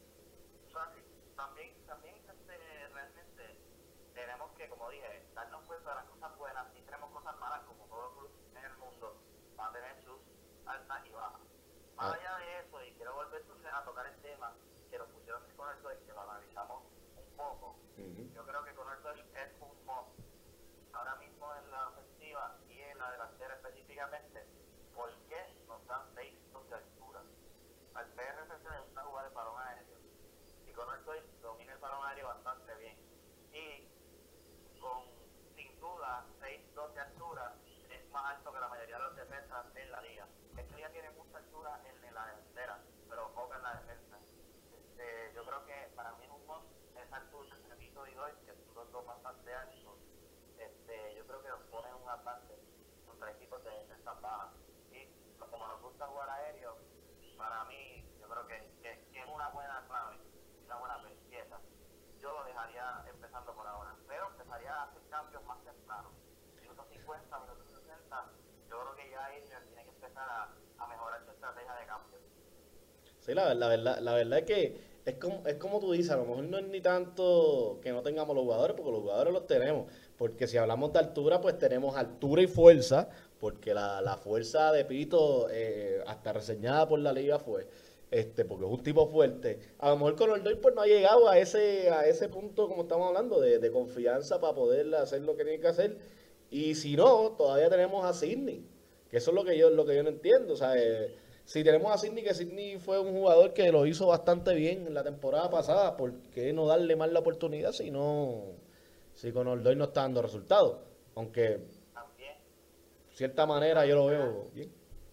O sea, sí, también, también este, realmente tenemos que, como dije, darnos cuenta de las cosas buenas y tenemos cosas malas, como todo club en el mundo va a tener sus altas y bajas. Más Ah. allá de eso, y quiero volver entonces a tocar el tema que lo pusieron con el Dodge, que lo analizamos un poco. Ujú. Yo creo que con el Dodge es un must. Ahora mismo en la ofensiva y en la delantera específicamente, ¿por qué nos dan seis puntos de altura? Al P R F C le gusta jugar el balón aéreo y con el Dodge domina el balón aéreo bastante bien. Y con, sin duda, seis dos de altura es más alto que la mayoría de los defensas en la liga. Este día tiene mucha altura en, en la delantera, pero poca en la defensa. Este, yo creo que para mí es un must esa altura entre Vito y Doy, que son los dos bastante altos. Este, yo creo que nos ponen un avance contra equipos de defensas bajas. Y como nos gusta jugar aéreo, para mí, yo creo que, que, que es una buena clave, una buena pieza. Yo lo dejaría empezando por ahora, pero empezaría a hacer cambios más temprano. Minutos cincuenta, minutos sesenta, yo creo que ya Adrian tiene que empezar a, a mejorar su estrategia de cambio. Sí, la, la verdad, la verdad es que es como, es como tú dices, a lo mejor no es ni tanto que no tengamos los jugadores, porque los jugadores los tenemos. Porque si hablamos de altura, pues tenemos altura y fuerza, porque la, la fuerza de Pito, eh, hasta reseñada por la liga fue, este, porque es un tipo fuerte. A lo mejor con Ordoy pues no ha llegado a ese, a ese punto, como estamos hablando, de, de confianza para poder hacer lo que tiene que hacer. Y si no, todavía tenemos a Sidney, que eso es lo que yo, lo que yo no entiendo. O sea, eh, si tenemos a Sidney, que Sidney fue un jugador que lo hizo bastante bien en la temporada pasada, ¿por qué no darle más la oportunidad si no, si con Ordoy no está dando resultados? Aunque, También, de cierta manera, yo lo veo bien.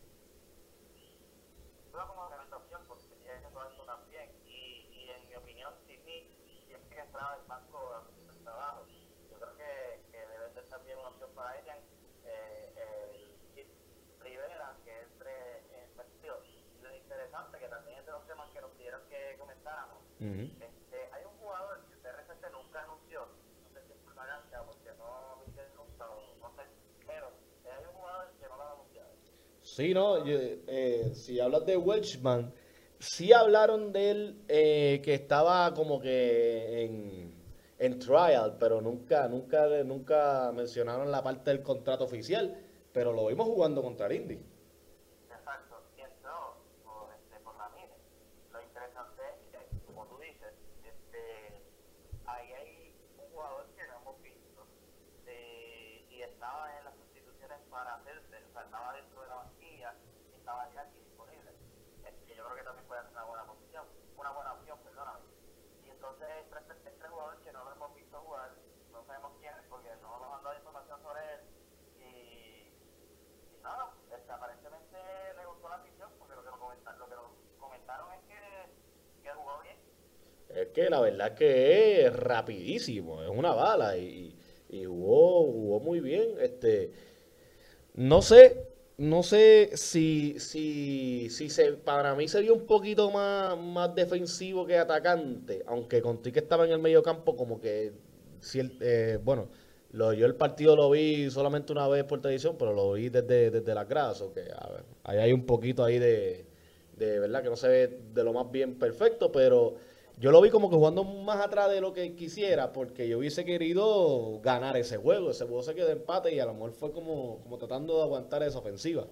yo como recomendación, porque es eso alto también, y, y en mi opinión, Sidney siempre que entraba el banco haciendo el trabajo. Yo creo que, que debe ser también una opción para Adrian. Eh, el Kid Rivera, que entre en el partido. Lo interesante, que también es de los temas que nos pidieron que comentáramos. Ujú. Este, hay un jugador que el P R F C nunca anunció, no sé si es por vagancia, porque no lo hice nunca, o no sé, pero eh, hay un jugador que no lo ha anunciado. Sí, no, yo, eh, si hablas de Welshman, sí hablaron de él, eh, que estaba como que en, en trial, pero nunca, nunca, nunca mencionaron la parte del contrato oficial, pero lo vimos jugando contra el Indy. Exacto, y entró por, este, por la mira. Lo interesante es que, como tú dices, este, ahí hay un jugador que no hemos visto eh, y estaba en las instituciones para hacerse, o sea, estaba dentro de la banquilla y estaba ya aquí disponible. Este, yo creo que también puede ser una buena posición, una buena opción, perdóname. Y entonces, este, este, este jugador que no lo hemos visto jugar, no sabemos quién es porque no nos han dado información sobre él. Y nada, este, aparentemente le gustó la afición porque lo que nos comentaron, lo que nos comentaron es que, que jugó bien. Es que la verdad es que es rapidísimo, es una bala y, y jugó, jugó muy bien. Este, no sé, no sé si, si, si se, para mí se vio un poquito más, más defensivo que atacante, aunque conté que estaba en el medio campo como que, si el- eh, bueno, Lo, yo el partido lo vi solamente una vez por televisión, pero lo vi desde, desde las gradas. O que, a ver, ahí hay un poquito ahí de, de verdad que no se ve de lo más bien perfecto, pero yo lo vi como que jugando más atrás de lo que quisiera, porque yo hubiese querido ganar ese juego. Ese juego se quedó empate y a lo mejor fue como, como tratando de aguantar esa ofensiva.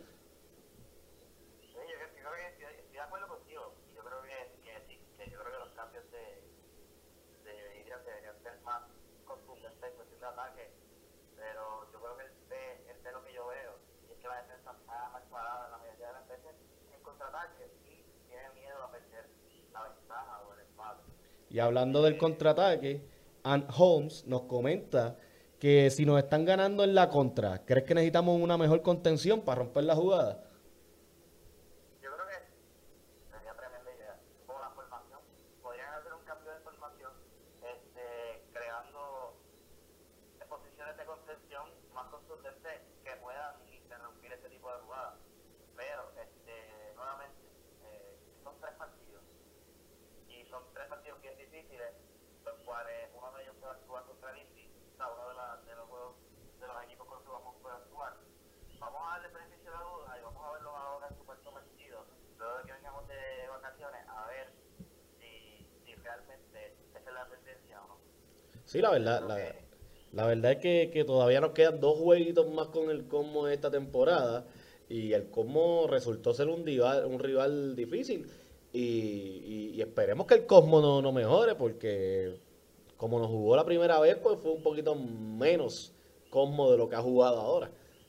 Sí, yo, yo creo que estoy, estoy de acuerdo contigo. Yo creo que, que sí, que yo creo que los cambios de, de Adrian deberían ser más contundentes en cuestión de ataque, pero yo creo que él ve, él ve lo que yo veo, y es que la defensa está mal parada en la mayoría de las veces en contraataque y tiene miedo a perder la ventaja o el empate. Y hablando del contraataque, Ant Holmes nos comenta que si nos están ganando en la contra, ¿crees que necesitamos una mejor contención para romper la jugada? Yo creo que sería tremenda idea. Como la formación, podrían hacer un cambio de formación, este, creando posiciones de contención más contundentes que puedan interrumpir ese tipo de jugadas. Pero, este, nuevamente, eh, son tres partidos. Y son tres partidos bien difíciles, los cuales uno de ellos puede actuar contra el Indy, o sea, uno de, la, de los juegos, de los equipos con los que vamos a actuar. Vamos a darle beneficio a la duda y vamos a verlos ahora súper convencidos, luego de que vengamos de vacaciones, a ver si, si realmente esa es la tendencia o no. Sí, la verdad, la, la verdad es que, que todavía nos quedan dos jueguitos más con el Cosmo esta temporada y el Cosmo resultó ser un rival, un rival difícil y, y- y esperemos que el Cosmo no, no mejore porque como nos jugó la primera vez pues fue un poquito menos Cosmo de lo que ha jugado ahora.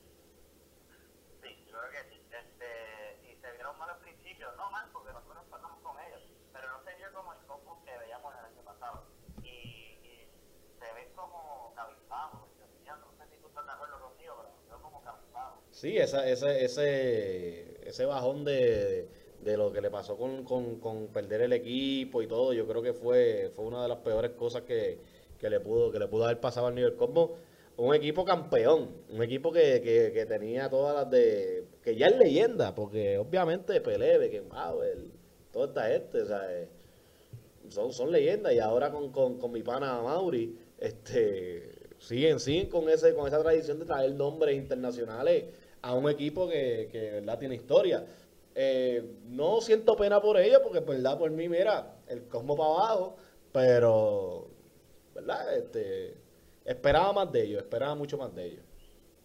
Sí, yo creo que sí. Este, y se vieron mal al principio, no mal porque nosotros pasamos con ellos, pero no se vio como el Cosmos que veíamos el año pasado. Y, y se ven como cabizbajos. Yo no sé si tú estás de acuerdo conmigo, pero se ven como cabizbajos. Sí, esa, ese, ese, ese bajón de, de lo que le pasó con, con, con perder el equipo y todo, yo creo que fue, fue una de las peores cosas que, que le pudo, que le pudo haber pasado al New York Cosmos. Un equipo campeón, un equipo que, que, que tenía todas las de, que ya es leyenda, porque obviamente Pelé, Beckenbauer, toda esta gente, o sea, eh, son, son leyendas y ahora con, con, con mi pana Mauri, este, siguen, siguen con ese, con esa tradición de traer nombres internacionales a un equipo que, que de verdad tiene historia. Eh, no siento pena por ellos, porque verdad por mí, mira, el Cosmo para abajo, pero verdad, este, esperaba más de ellos, esperaba mucho más de ellos.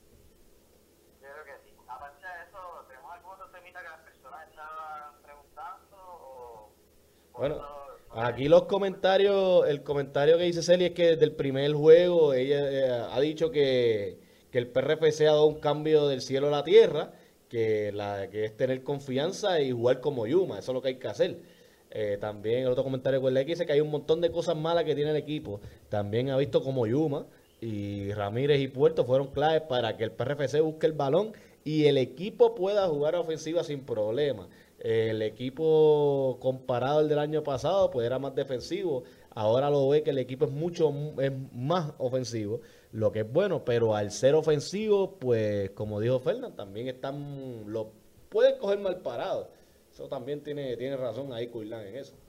Yo creo que sí. Aparte de eso, ¿tenemos algún otro temita que las personas estaban preguntando o, o Bueno, eso, no aquí sé? los comentarios, el comentario que dice Celia es que desde el primer juego ella eh, ha dicho que, que el P R F C ha dado un cambio del cielo a la tierra, que, la, que es tener confianza y jugar como Yuma, eso es lo que hay que hacer. Eh, también el otro comentario que le dice que hay un montón de cosas malas que tiene el equipo. También ha visto como Yuma y Ramírez y Puerto fueron claves para que el P R F C busque el balón y el equipo pueda jugar a ofensiva sin problema. El equipo comparado al del año pasado, pues era más defensivo. Ahora lo ve que el equipo es mucho es más ofensivo, lo que es bueno, pero al ser ofensivo, pues como dijo Fernán, también están lo pueden coger mal parado. Eso también tiene tiene razón ahí Kuilan en eso.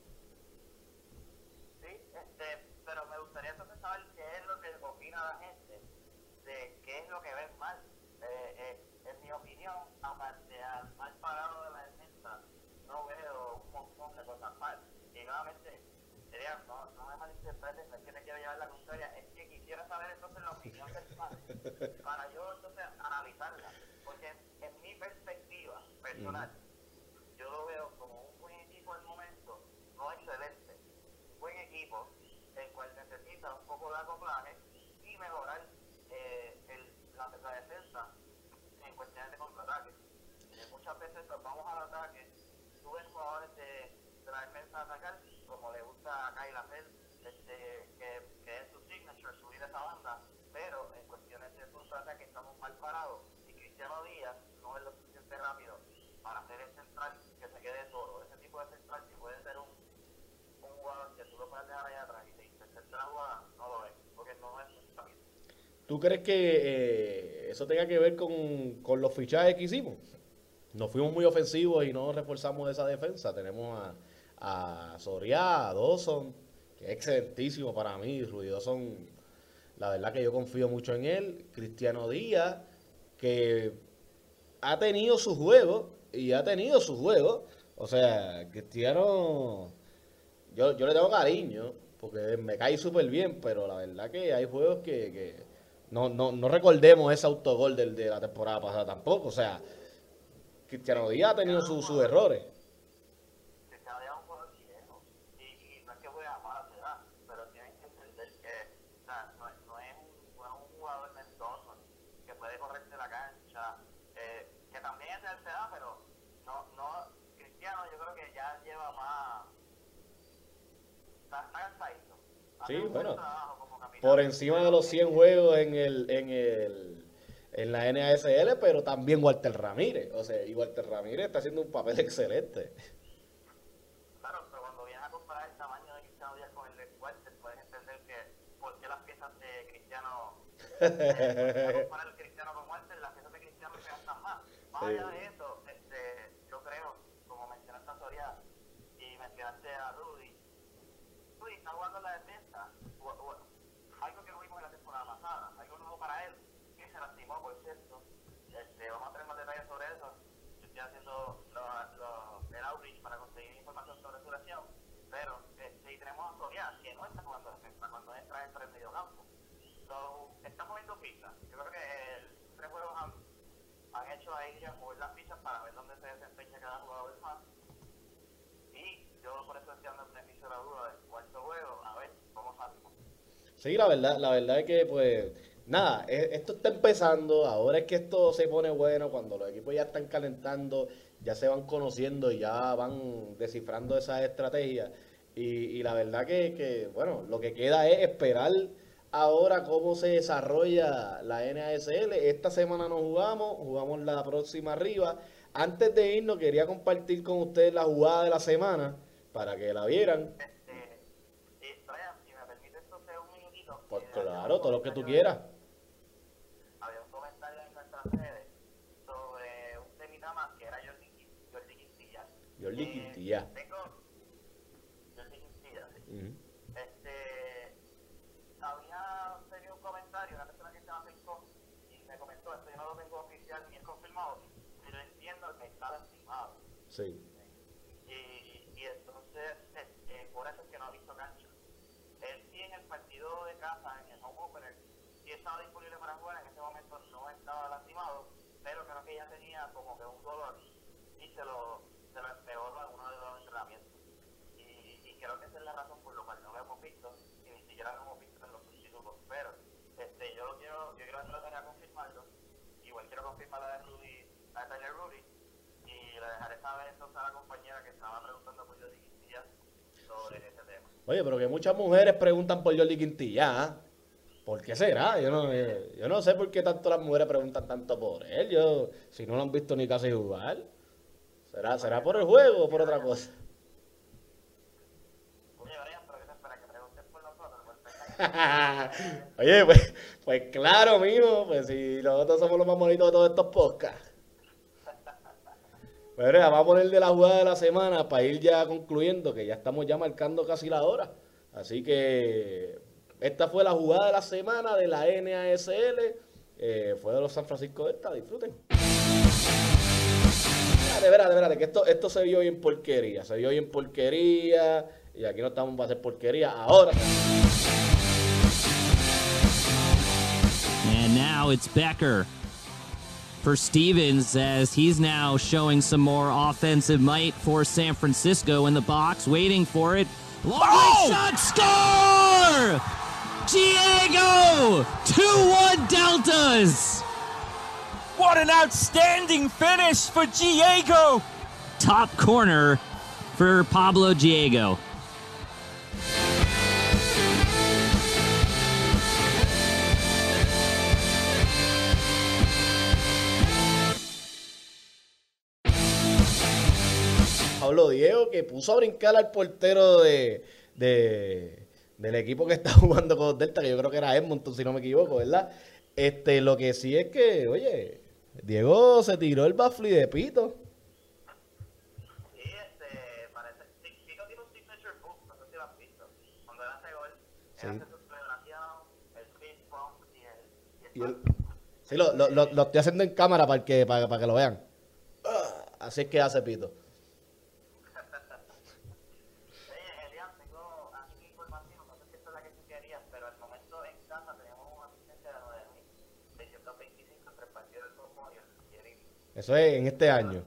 Sí, este, pero me gustaría entonces saber qué es lo que opina la gente de qué es lo que ven mal. Eh, eh, en mi opinión, aparte al mal parado de la defensa, no veo un montón de cosas mal. Y nuevamente, sería, no, no me malinterpreten, no es que te quiero llevar la contraria, es que quisiera saber entonces la opinión del fan para yo entonces analizarla. Porque en mi perspectiva personal, yo lo veo como un buen equipo al momento, no excelente, buen equipo, el cual necesita un poco de acoplarse y mejorar eh, el, la, la defensa en cuestiones de contraataque. Eh, muchas veces nos vamos al ataque, suben jugadores de, de la defensa a atacar, como le gusta a Kyle hacer, este, que, que es su signature, subir esa banda, pero en cuestiones de contraataque estamos mal parados y Cristiano Díaz no es lo suficiente rápido para hacer el central que se quede solo. Ese tipo de central que puede ser un, un jugador que tú lo puedes dejar allá atrás y te intercepta la jugada, no lo es, porque no es un rápido. ¿Tú crees que eh, eso tenga que ver con, con los fichajes que hicimos? Nos fuimos muy ofensivos y no reforzamos esa defensa. Tenemos a, a Soriá, a Dawson, que es excelentísimo para mí. Rudy Dawson La verdad que yo confío mucho en él. Cristiano Díaz, que ha tenido su juego, y ha tenido su juego. O sea, Cristiano, yo, yo le tengo cariño, porque me cae súper bien, pero la verdad que hay juegos que, que no, no, no recordemos ese autogol del, de la temporada pasada tampoco. O sea, Cristiano Díaz ha tenido su- sus errores. Que cada día es un jugador viejo. Y, y no es que juegue a mala edad, pero tienen que entender que o sea, no, es- no es un, no es un jugador mentoso que puede correrse la cancha, eh, que también es de alta edad, pero no, no, Cristiano yo creo que ya lleva más, está, está cansadito. Hace Sí, un buen bueno, trabajo como capitán, por encima de pero los es cien que- juegos en el, en el, en la N A S L, pero también Walter Ramírez. O sea, y Walter Ramírez está haciendo un papel excelente. Claro, pero cuando vienes a comparar el tamaño de Cristiano Díaz con el de Walter, puedes entender que por qué las piezas de Cristiano, eh, comparar el Cristiano con Walter, las piezas de Cristiano se gastan más. Más Sí. allá de eso, este, yo creo, como mencionaste a Soria y mencionaste a Rudy, Rudy está jugando en la defensa, o- o- algo que no vimos en la temporada pasada, algo nuevo para él, que se lastimó, por cierto. Este, vamos a tener más detalles sobre eso. Yo estoy haciendo lo- lo- el outreach para conseguir información sobre su lesión, pero este, y tenemos a Soria, que no está jugando defensa, cuando entra entra en medio campo. So, está moviendo fichas. Yo creo que el tres juegos han, han hecho a ella mover las fichas para ver dónde se desempeña cada jugador más. Y yo por eso estoy dando el beneficio de la duda del cuarto juego, a ver cómo salimos. Sí, la verdad, la verdad es que pues nada, e- esto está empezando, ahora es que esto se pone bueno cuando los equipos ya están calentando, ya se van conociendo y ya van descifrando esas estrategias. Y, y la verdad que, que, bueno, lo que queda es esperar ahora cómo se desarrolla la N A S L. Esta semana no jugamos, jugamos la próxima arriba. Antes de irnos quería compartir con ustedes la jugada de la semana para que la vieran. Este, y Brian, si me permite entonces un minutito. Pues eh, había claro, un todo lo que tú comentario- quieras. Había un comentario en nuestras redes sobre un temita más que era Jordi, Quin- Jordi Quintilla. Jordi Eh, Quintilla. Tengo Jordi Quintilla, sí. Ujú. Este, había tenido un comentario, una persona que se me acercó y me comentó, esto yo no lo tengo oficial ni es confirmado, pero entiendo que está lastimado. Sí. Y, y entonces, este, por eso es que no ha visto cancha. Él sí en el partido de casa, en el home opener, sí estaba disponible para jugar, en ese momento no estaba lastimado, pero creo que ya tenía como que un dolor y se lo, se lo empeoró en uno de los entrenamientos. Y, y creo que esa es la razón por la cual no lo hemos visto y ni siquiera lo hemos visto en los sustitutos. Pero este, yo lo quiero, yo quiero tratar de confirmarlo. Igual quiero confirmar la de Rudy, la de Tyler Rudy, y le dejaré saber entonces a la compañera que estaba preguntando por Jordi Quintilla sobre ese tema. Oye, pero que muchas mujeres preguntan por Jordi Quintilla, ¿ah? ¿Por qué será? Yo no, eh, yo no sé por qué tanto las mujeres preguntan tanto por él. Yo, si no lo han visto ni casi jugar. ¿Será, será por el juego o por otra cosa? Oye, Brian, pero que te espera que preguntes por nosotros, por el Oye, pues, pues claro, mijo, pues si nosotros somos los más bonitos de todos estos podcasts. Pero ya, vamos a poner de la jugada de la semana para ir ya concluyendo, que ya estamos ya marcando casi la hora. Así que esta fue la jugada de la semana de la N A S L. Eh, fue de los San Francisco Delta, disfruten. Espérate, espérate, espérate, que esto, esto se vio bien porquería. Se vio bien porquería. Y aquí no estamos para hacer porquería. Ahora. And now it's Becker for Stevens as he's now showing some more offensive might for San Francisco in the box, waiting for it. Long Oh! shot, score! Diego! two one Deltas! What an outstanding finish for Diego! Top corner for Pablo Diego. Pablo Diego, que puso a brincar al portero de, de- del equipo que está jugando con Delta, que yo creo que era Edmonton, si no me equivoco, ¿verdad? Este, lo que sí es que, oye, Diego se tiró el baffle de pito. Sí, este, parece, sí, Chico tiene un signature move, no sé si lo has visto. Cuando él hace gol, Sí. él hace su celebración, el fist Y él- sí, lo, lo, lo, lo estoy haciendo en cámara para que, para, para que lo vean. Ah, así es que hace Pito. Oye, Elian, tengo aquí información, no sé si esta es la que tú querías, pero al momento en casa tenemos una asistencia de nueve mil seiscientos veinticinco entre el partido del Softball y el y el Indy. Eso es en este año.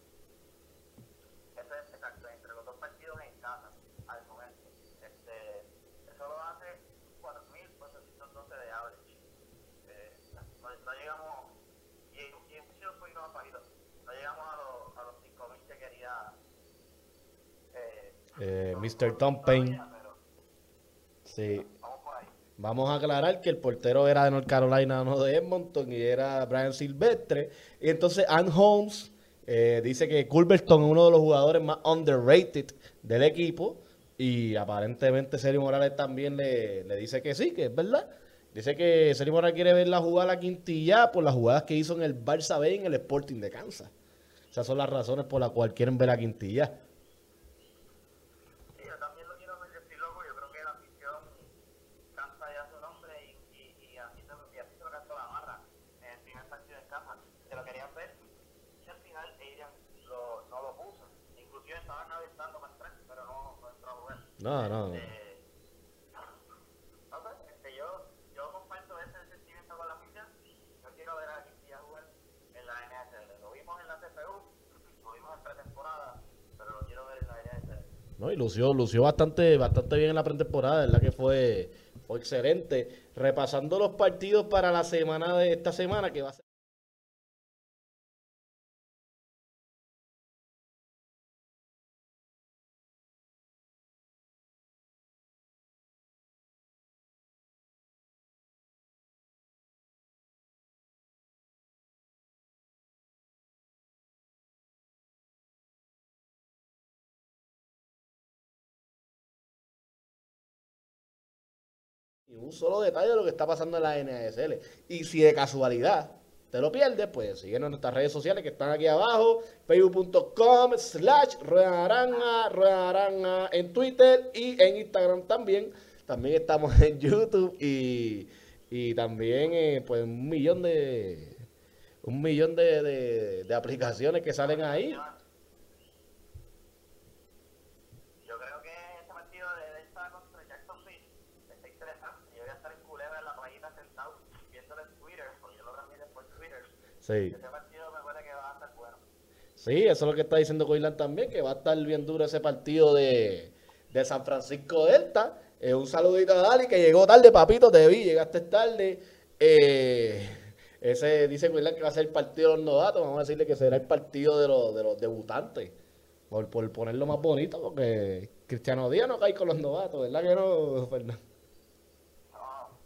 Eso es exacto, entre los dos partidos en casa, al momento. Este, eso lo hace cuatro mil cuatrocientos doce de average. Eh, no, no llegamos, y, y en un poquito más bajito, no llegamos a los, a los cinco mil que quería eh, Eh, los- mister los Tom Payne. todavía, pero Sí. vamos por ahí. Vamos a aclarar que el portero era de North Carolina, no de Edmonton, y era Brian Silvestre. Y entonces Ann Holmes eh, dice que Culberson es uno de los jugadores más underrated del equipo. Y aparentemente Sergio Morales también le, le dice que sí, que es verdad. Dice que Sergio Morales quiere verla jugar a la Quintilla por las jugadas que hizo en el Barça B y en el Sporting de Kansas. Esas son las razones por las cuales quieren ver a Quintilla. Sí, yo también lo quiero ver, yo estoy loco, yo creo que la afición canta ya su nombre y, y, y así se lo, y así se lo cantó la barra en el primer partido en casa, que lo querían ver y al final Adrian lo, no lo puso, inclusive estaban aventando para atrás, pero no, no entró a jugar. No, no. Eh, no sé, este, yo, yo comparto ese sentimiento con la afición, yo quiero ver a Quintilla jugar en la N F L, lo vimos en la C F U, lo vimos en pretemporada, pero lo quiero ver en la N F L. No, y lució, lució bastante, bastante bien en la pretemporada, verdad que fue, fue excelente. Repasando los partidos para la semana de esta semana, que va a ser y un solo detalle de lo que está pasando en la N A S L. Y si de casualidad te lo pierdes, pues síguenos en nuestras redes sociales que están aquí abajo, facebook punto com slash Rueda Naranja, Rueda Naranja en Twitter y en Instagram también. También estamos en YouTube y, y también eh, pues un millón de un millón de, de, de aplicaciones que salen ahí. Yo creo que este partido de Delta contra Jacksonville está interesante. Yo voy a estar en Culebra en la playita sentado viéndolo en Twitter, porque yo lo transmito por Twitter. Sí. Ese partido me huele que va a estar bueno. Sí, eso es lo que está diciendo Coilan también, que va a estar bien duro ese partido de, de San Francisco Delta. Eh, un saludito a Dali, que llegó tarde, papito, te vi, llegaste tarde. Eh, ese dice Coilan que va a ser el partido de los novatos, vamos a decirle que será el partido de los, de los debutantes, por, por ponerlo más bonito, porque Cristiano Díaz no cae con los novatos, ¿verdad que no, Fernando? No,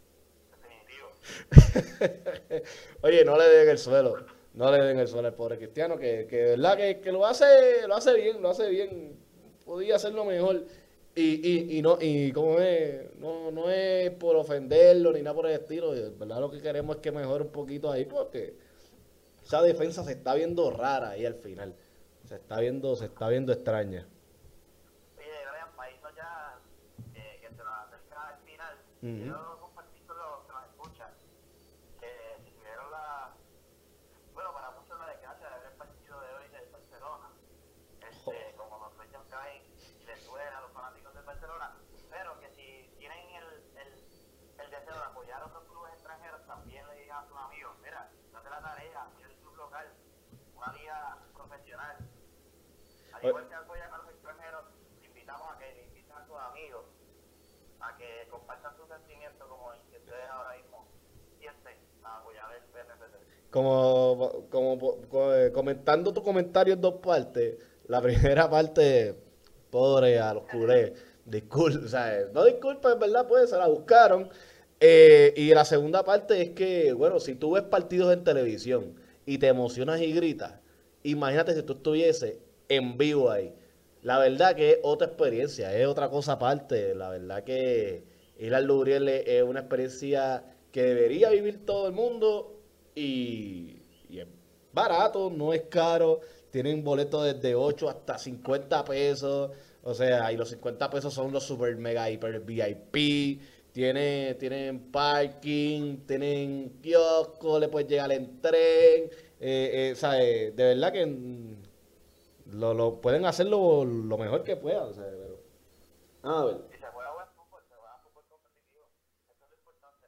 definitivo. Oye, no le den el suelo, no le den el suelo al pobre Cristiano, que, que verdad que, que lo hace, lo hace bien, lo hace bien, podía hacerlo mejor. Y, y, y no, y como es, no, no es por ofenderlo ni nada por el estilo, de verdad lo que queremos es que mejore un poquito ahí, porque esa defensa se está viendo rara ahí al final. Se está viendo, se está viendo extraña. Oye, Brian, para irnos ya, eh, que se nos acerca al final, Ujú. quiero compartir con los que nos escuchan, que si tuvieron la, bueno, para muchos la desgracia de ver el partido de hoy del Barcelona, este, como los dueños caen, les duele a los fanáticos del Barcelona, pero que si tienen el, el, el deseo de apoyar a otros clubes extranjeros, también le digan a sus amigos, mira, date la tarea, mira el club local, una liga profesional. Al igual que apoyan a los extranjeros, invitamos a que inviten a sus amigos a que compartan sus sentimientos como el que ustedes ahora mismo sienten a apoyar el P F C. Como, como, co- eh, comentando tu comentario en dos partes, la primera parte, pobre a los culés, disculpa, o sea, no disculpa, en verdad, pues se la buscaron. Eh, y la segunda parte es que, bueno, si tú ves partidos en televisión y te emocionas y gritas, imagínate si tú estuvieses en vivo ahí. La verdad que es otra experiencia, es otra cosa aparte. La verdad que ir al Lubriel es es una experiencia que debería vivir todo el mundo y, y es barato, no es caro. Tienen boletos desde ocho hasta cincuenta pesos. O sea, y los cincuenta pesos son los super mega hiper V I P, tiene, tienen parking, tienen kiosco, le puedes llegar en tren, eh, eh, ¿sabes? De verdad que mm, lo, lo pueden hacerlo lo mejor que puedan, ¿sabes? Pero, a ver. Y se juega buen fútbol, se juega fútbol competitivo. Eso es lo importante.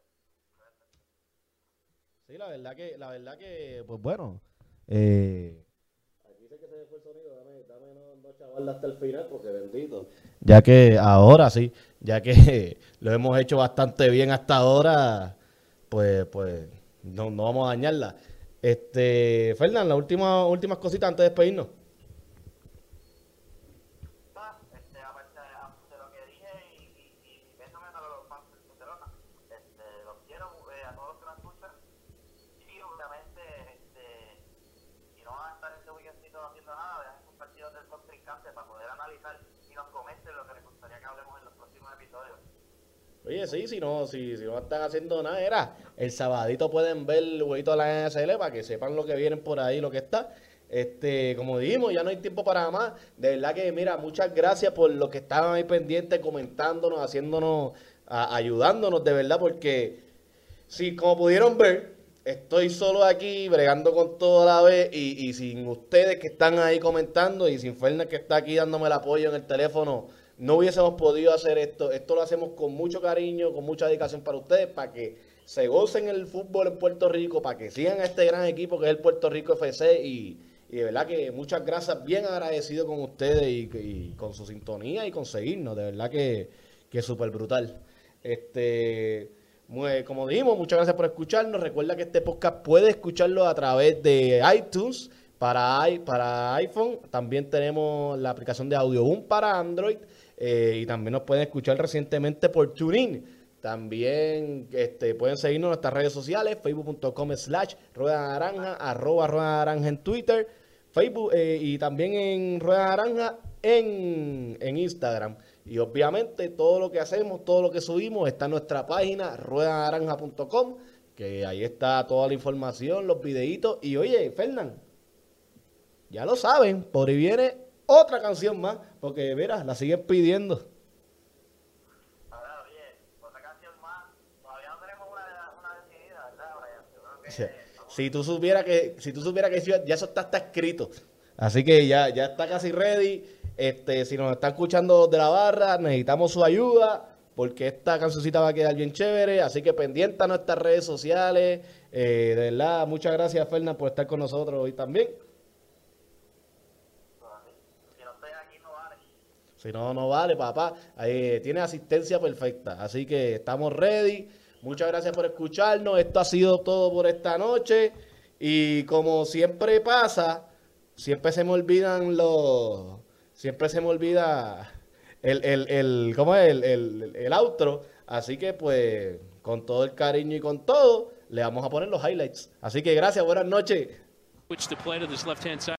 Sí, la verdad que, la verdad que, pues bueno, eh, aquí sé que se me fue el sonido, dame, dame no, no chavarla hasta el final porque bendito. Ya que ahora sí, ya que lo hemos hecho bastante bien hasta ahora, pues, pues, no, no vamos a dañarla. Este, Fernán, las últimas, últimas cositas antes de despedirnos. Más, este, aparte de lo que dije y, y, y besándome a los fans de Barcelona, este, los quiero eh, a todos los que nos escuchan. Y obviamente, este, si no van a estar este weekendcito haciendo nada, vean sus partidos del contrincante para poder analizar y nos comenten lo que les gustaría que hablemos en los próximos episodios. Oye, sí, si no, si, si no están haciendo nada, era el sabadito pueden ver el jueguito de la N F L para que sepan lo que vienen por ahí, lo que está. Este, como dijimos, ya no hay tiempo para más. De verdad que, mira, muchas gracias por los que estaban ahí pendientes, comentándonos, haciéndonos, a- ayudándonos, de verdad, porque sí, como pudieron ver, estoy solo aquí bregando con todo a la vez y, y sin ustedes que están ahí comentando y sin Fernández que está aquí dándome el apoyo en el teléfono, no hubiésemos podido hacer esto. Esto lo hacemos con mucho cariño, con mucha dedicación para ustedes, para que se gocen el fútbol en Puerto Rico, para que sigan a este gran equipo que es el Puerto Rico F C y, y de verdad que muchas gracias, bien agradecido con ustedes y, y con su sintonía y con seguirnos, de verdad que, que es súper brutal. Este, muy- como dijimos, muchas gracias por escucharnos. Recuerda que este podcast puedes escucharlo a través de iTunes para, i- para iPhone. También tenemos la aplicación de Audioboom para Android. eh, y también nos pueden escuchar recientemente por TuneIn. También este, pueden seguirnos en nuestras redes sociales, facebook.com slash rueda naranja, arroba rueda naranja en Twitter, Facebook eh, y también en Rueda Naranja en, en Instagram. Y obviamente todo lo que hacemos, todo lo que subimos está en nuestra página rueda naranja punto com, que ahí está toda la información, los videitos. Y oye, Fernán, ya lo saben, por ahí viene otra canción más, porque mira, la siguen pidiendo. Ahora, oye, otra canción más, todavía no tenemos una, una decidida, ¿verdad, Brian? Yo creo que Si, estamos- si tú supieras que, si tú supieras que ya ya eso está, está escrito. Así que ya, ya está casi ready. Este, si nos está escuchando de la barra, necesitamos su ayuda, porque esta cancioncita va a quedar bien chévere. Así que pendiente a nuestras redes sociales. Eh, de verdad, muchas gracias, Fernán, por estar con nosotros hoy también. si no estoy aquí no vale. Si no, no vale, papá. Eh, tiene asistencia perfecta. Así que estamos ready. Muchas gracias por escucharnos. Esto ha sido todo por esta noche. Y como siempre pasa, siempre se me olvidan los... Siempre se me olvida el, el, el, ¿cómo es? El, el, el outro. Así que pues, con todo el cariño y con todo, le vamos a poner los highlights. Así que gracias, buenas noches. Switch to play to this left-hand side.